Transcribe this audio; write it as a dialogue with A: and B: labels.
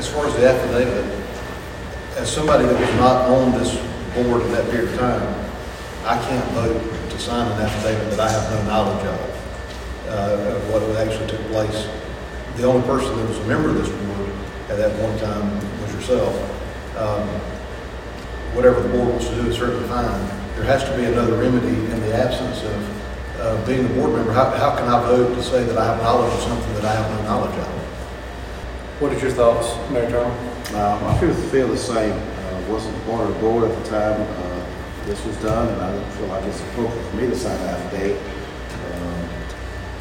A: as far as the affidavit, as somebody that was not on this board in that period of time, I can't vote to sign an affidavit that I have no knowledge of what actually took place. The only person that was a member of this board at that one time was yourself. Whatever the board wants to do is certainly fine. There has to be another remedy in the absence of being the board member. How can I vote to say that I have knowledge of something that I have no knowledge of?
B: What is your thoughts, Mayor Turner?
C: I feel the same. Wasn't part of the board at the time this was done, and I don't feel like it's appropriate for me to sign an affidavit